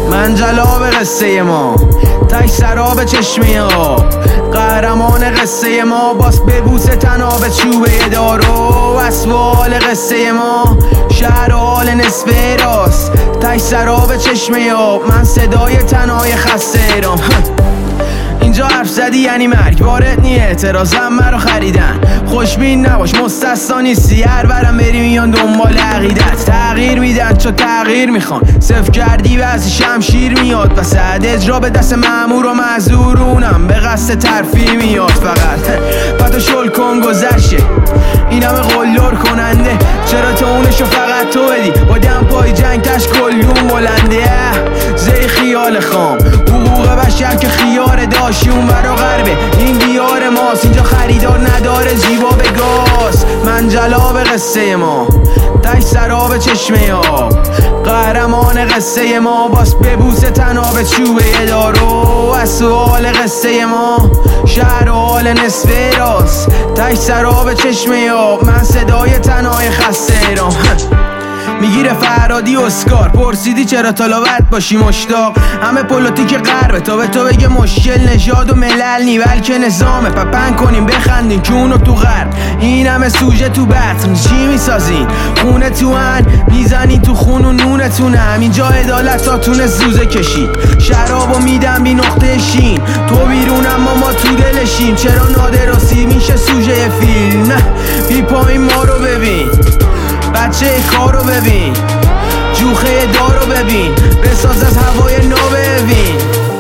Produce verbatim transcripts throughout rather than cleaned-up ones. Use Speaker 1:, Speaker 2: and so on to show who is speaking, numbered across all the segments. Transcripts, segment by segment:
Speaker 1: من جلاب قصه ما، تک سراب چشمه آب، قهرمان قصه ما، باس ببوسه تناب چوبه دارو. اسوال قصه ما، شهر حال نصف راست، تک سراب چشمه آب، من صدای تنهای خسته رام. اینجا حرف زدی یعنی مرگ، وارد نی اعتراضم مرا خریدن. خوشبین نباش مستثنا نیستی، هر برم بری میان دنبال عقیدت. تغییر میدن چو تغییر میخوان، صفر کردی بعضی شمشیر میاد وسط اجرا به دست مأمور و معذورونم به قصد ترفیع میاد. فقط پتو شل کن گذرشه این همه قلدر کننده، چرا تو اونشو فقط تو بدی با دم پای جنگ تش کلون بلنده. زی خیال خام حقوق بشر که خیار داشتی اون برا غربه، این دیار ماست اینجا خریدار نداره زیبا به گاز. من جلاب قصه ما، تک سراب چشمه آب، قهرمان قصه ما، باس ببوسه تناب چوبه دارو. از سوال قصه ما، شهر حال نصف راست، تک سراب چشمه آب، من صدای تنهای خسته رام. میگیره فرادی اسکار، پرسیدی چرا طلبت باشی مشتاق، همه پولوتیک غربه تا به تو بگه مشکل نژاد و ملل نی بلکه نظامه. پپن کنیم بخندیم که اونو تو غرب، این همه سوژه تو بطن چی میسازین؟ خونه تو ان میزنی تو خون و نونتونم، اینجا عدالتاتونه زوزه کشید، شرابو میدم بی نقطه شین، تو بیرون اما ما تو دلشیم. چرا نادراسی میشه سوژه فیلم؟ نه بی پایین ما رو ببین، بچه کارو ببین، جوخه دارو ببین، بساز از هوای نو ببین.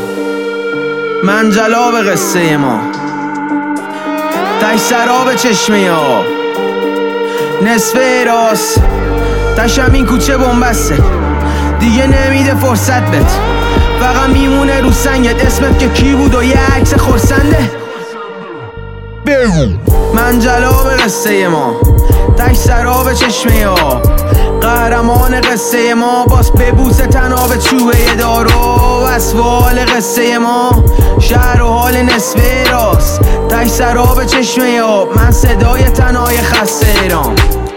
Speaker 1: من جلاب قصه ما، تک سراب چشمه آب، نصف راست، تشم این کوچه بنبسته دیگه نمیده فرصت بت، فقط میمونه رو سنگت اسمت که کی بود و یه عکس خورسنده. من جلاب قصه ما، تک سراب چشمه آب، قهرمان قصه ما، باس ببوسه تناب چوبه دارو. اسوال قصه ما، شهر و حال نصف راست، تک سراب چشمه آب، من صدای تنهای خسته رام.